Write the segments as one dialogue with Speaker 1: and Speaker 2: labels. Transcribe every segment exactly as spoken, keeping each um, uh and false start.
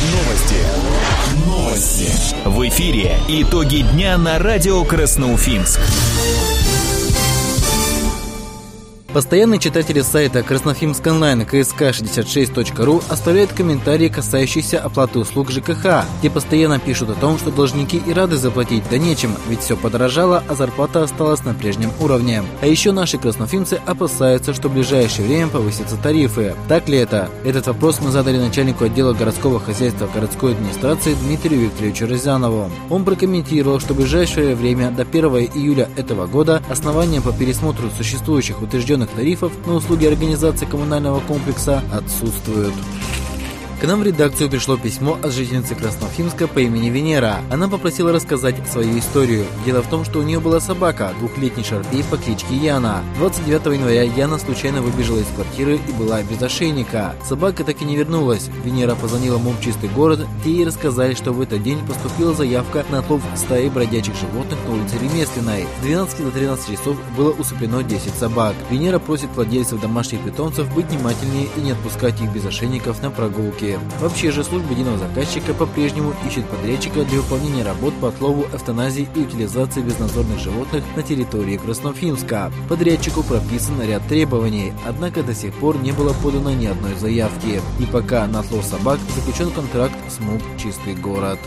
Speaker 1: Новости. Новости. В эфире итоги дня на радио Красноуфимск.
Speaker 2: Постоянные читатели сайта Красноуфимск онлайн ка эс ка шестьдесят шесть точка ру оставляют комментарии, касающиеся оплаты услуг ЖКХ, где постоянно пишут о том, что должники и рады заплатить да нечем, ведь все подорожало, а зарплата осталась на прежнем уровне. А еще наши красноуфимцы опасаются, что в ближайшее время повысятся тарифы. Так ли это? Этот вопрос мы задали начальнику отдела городского хозяйства городской администрации Дмитрию Викторовичу Розянову. Он прокомментировал, что в ближайшее время до первого июля этого года основания по пересмотру существующих утвержденных тарифов на услуги организации коммунального комплекса отсутствуют. К нам в редакцию пришло письмо от жительницы Красноуфимска по имени Венера. Она попросила рассказать свою историю. Дело в том, что у нее была собака, двухлетний шарпей по кличке Яна. двадцать девятого января Яна случайно выбежала из квартиры и была без ошейника. Собака так и не вернулась. Венера позвонила в МУП «Чистый город», те ей рассказали, что в этот день поступила заявка на отлов стаи бродячих животных на улице Ремесленной. С двенадцати до тринадцати часов было усыплено десять собак. Венера просит владельцев домашних питомцев быть внимательнее и не отпускать их без ошейников на прогулки. Вообще же служба единого заказчика по-прежнему ищет подрядчика для выполнения работ по отлову, эвтаназии и утилизации безнадзорных животных на территории Красноуфимска. Подрядчику прописан ряд требований, однако до сих пор не было подано ни одной заявки. И пока на отлов собак заключен контракт с МУП «Чистый город».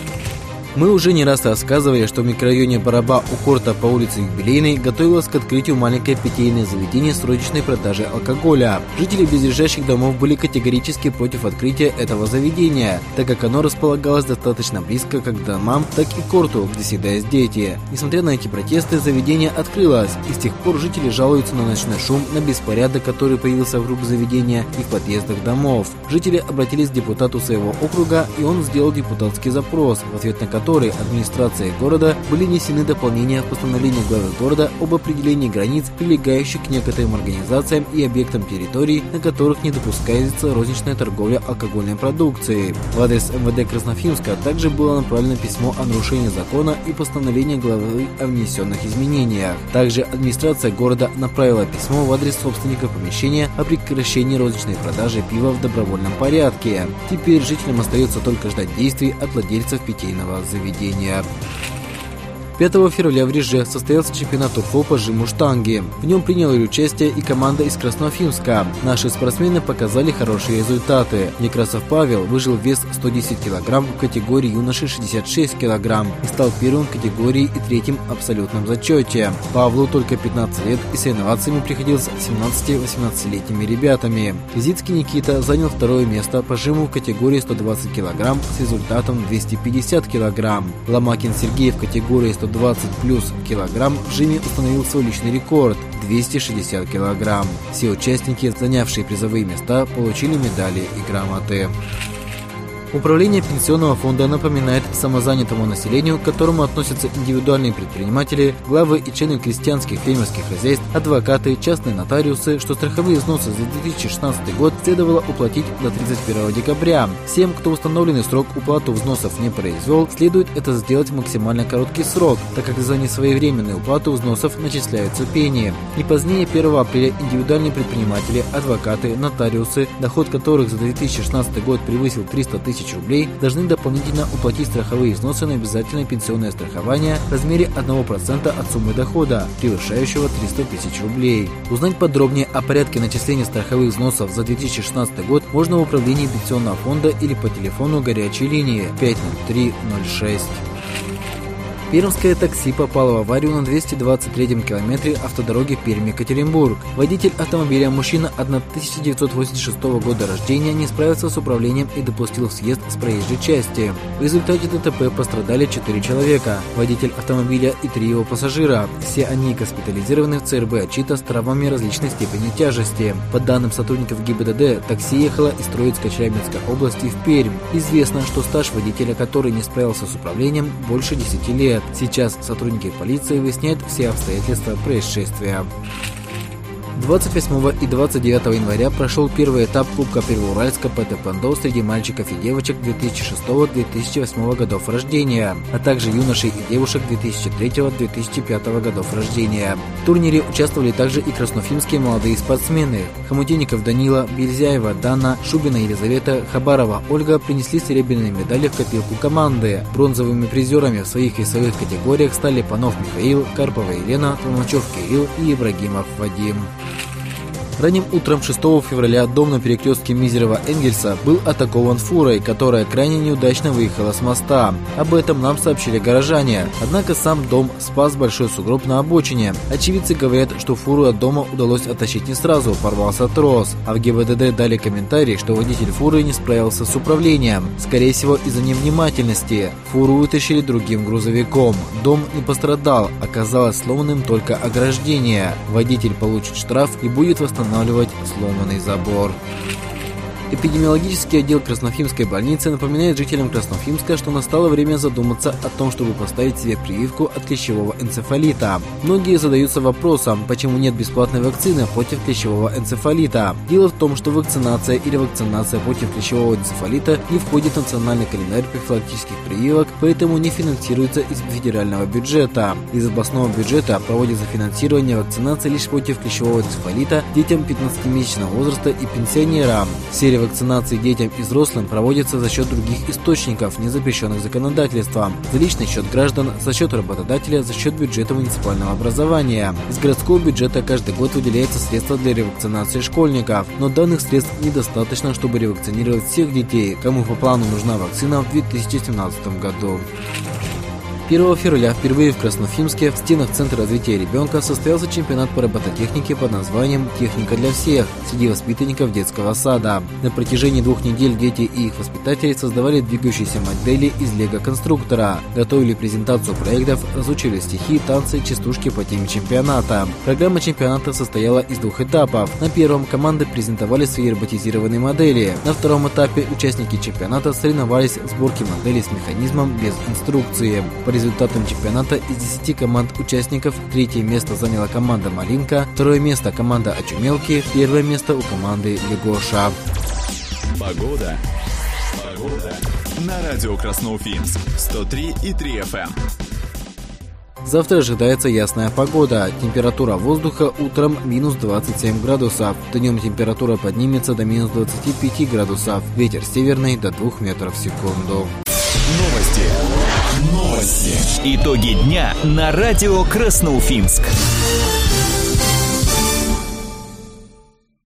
Speaker 2: Мы уже не раз рассказывали, что в микрорайоне Бараба у Корта по улице Юбилейной готовилось к открытию маленькое питейное заведение с розничной продажей алкоголя. Жители близлежащих домов были категорически против открытия этого заведения, так как оно располагалось достаточно близко как к домам, так и к Корту, где всегда есть дети. Несмотря на эти протесты, заведение открылось, и с тех пор жители жалуются на ночной шум, на беспорядок, который появился вокруг заведения и в подъездах домов. Жители обратились к депутату своего округа, и он сделал депутатский запрос, в ответ на который которой администрацией города были внесены дополнения в постановление главы города об определении границ, прилегающих к некоторым организациям и объектам территорий, на которых не допускается розничная торговля алкогольной продукцией. В адрес эм вэ дэ Красноуфимска также было направлено письмо о нарушении закона и постановление главы о внесенных изменениях. Также администрация города направила письмо в адрес собственника помещения о прекращении розничной продажи пива в добровольном порядке. Теперь жителям остается только ждать действий от владельцев питейного заведения. Заведения. пятого февраля в Реже состоялся чемпионат УРФО по жиму штанги. В нем приняла участие и команда из Красноуфимска. Наши спортсмены показали хорошие результаты. Некрасов Павел выжил вес сто десять килограмм в категории юноши шестьдесят шесть килограмм и стал первым в категории и третьим в абсолютном зачете. Павлу только пятнадцать лет, и соревноваться ему приходилось с семнадцати-восемнадцатилетними ребятами. Зицкий Никита занял второе место по жиму в категории сто двадцать килограмм с результатом двести пятьдесят килограмм. Ломакин Сергей в категории сто двадцать плюс килограмм в жиме установил свой личный рекорд – двести шестьдесят килограмм. Все участники, занявшие призовые места, получили медали и грамоты. Управление пенсионного фонда напоминает самозанятому населению, к которому относятся индивидуальные предприниматели, главы и члены крестьянских фермерских хозяйств, адвокаты, частные нотариусы, что страховые взносы за две тысячи шестнадцатый год следовало уплатить до тридцать первого декабря. Всем, кто в установленный срок уплату взносов не произвел, следует это сделать в максимально короткий срок, так как за несвоевременную уплату взносов начисляются пени. Не позднее первого апреля индивидуальные предприниматели, адвокаты, нотариусы, доход которых за две тысячи шестнадцатый год превысил триста тысяч рублей, должны дополнительно уплатить страховые взносы на обязательное пенсионное страхование в размере одного процента от суммы дохода, превышающего триста тысяч рублей. Узнать подробнее о порядке начисления страховых взносов за две тысячи шестнадцатый год можно в управлении пенсионного фонда или по телефону горячей линии пять ноль три ноль шесть. Пермское такси попало в аварию на двести двадцать третьем километре автодороги Пермь-Екатеринбург. Водитель автомобиля, мужчина тысяча девятьсот восемьдесят шестого года рождения, не справился с управлением и допустил съезд с проезжей части. В результате ДТП пострадали четыре человека, водитель автомобиля и три его пассажира. Все они госпитализированы в цэ эр бэ Ачита с травмами различной степени тяжести. По данным сотрудников гэ и бэ дэ дэ, такси ехало из Троицка Челябинской области в Пермь. Известно, что стаж водителя, который не справился с управлением, больше десяти лет. Сейчас сотрудники полиции выясняют все обстоятельства происшествия. двадцать восьмого и двадцать девятого января прошел первый этап Кубка Первоуральска по тэквондо среди мальчиков и девочек две тысячи шестого — две тысячи восьмого годов рождения, а также юношей и девушек две тысячи третьего — две тысячи пятого годов рождения. В турнире участвовали также и красноуфимские молодые спортсмены. Хомутинников Данила, Бельзяева Дана, Шубина Елизавета, Хабарова Ольга принесли серебряные медали в копилку команды. Бронзовыми призерами в своих весовых категориях стали Панов Михаил, Карпова Елена, Толмачев Кирилл и Ибрагимов Вадим. Ранним утром шестого февраля дом на перекрестке Мизерева-Энгельса был атакован фурой, которая крайне неудачно выехала с моста. Об этом нам сообщили горожане. Однако сам дом спас большой сугроб на обочине. Очевидцы говорят, что фуру от дома удалось оттащить не сразу, порвался трос. А в ГИБДД дали комментарий, что водитель фуры не справился с управлением. Скорее всего, из-за невнимательности. Фуру вытащили другим грузовиком. Дом не пострадал, оказалось сломанным только ограждение. Водитель получит штраф и будет восстановлен устанавливать сломанный забор. Эпидемиологический отдел Красноуфимской больницы напоминает жителям Красноуфимска, что настало время задуматься о том, чтобы поставить себе прививку от клещевого энцефалита. Многие задаются вопросом, почему нет бесплатной вакцины против клещевого энцефалита. Дело в том, что вакцинация или вакцинация против клещевого энцефалита не входит в национальный календарь профилактических прививок, поэтому не финансируется из федерального бюджета. Из областного бюджета проводится финансирование вакцинации лишь против клещевого энцефалита детям пятнадцатимесячного возраста и пенсионерам. Серия вакцинации детям и взрослым проводится за счет других источников, не запрещенных законодательством. За личный счет граждан, за счет работодателя, за счет бюджета муниципального образования. Из городского бюджета каждый год выделяются средства для ревакцинации школьников, но данных средств недостаточно, чтобы ревакцинировать всех детей, кому по плану нужна вакцина в две тысячи семнадцатом году. первого февраля впервые в Красноуфимске в стенах Центра развития ребенка состоялся чемпионат по робототехнике под названием «Техника для всех» среди воспитанников детского сада. На протяжении двух недель дети и их воспитатели создавали двигающиеся модели из лего-конструктора, готовили презентацию проектов, разучили стихи, танцы, частушки по теме чемпионата. Программа чемпионата состояла из двух этапов. На первом команды презентовали свои роботизированные модели. На втором этапе участники чемпионата соревновались в сборке моделей с механизмом без инструкции. По результатам чемпионата из десяти команд участников третье место заняла команда «Малинка», второе место команда «Очумелки», первое место у команды «Легоша».
Speaker 1: Погода. Погода. На радио Красноуфимск. сто три и три эф эм.
Speaker 2: Завтра ожидается ясная погода. Температура воздуха утром минус двадцать семь градусов. Днем температура поднимется до минус двадцати пяти градусов. Ветер северный до двух метров в секунду.
Speaker 1: Новости. Новости. Итоги дня на радио Красноуфимск.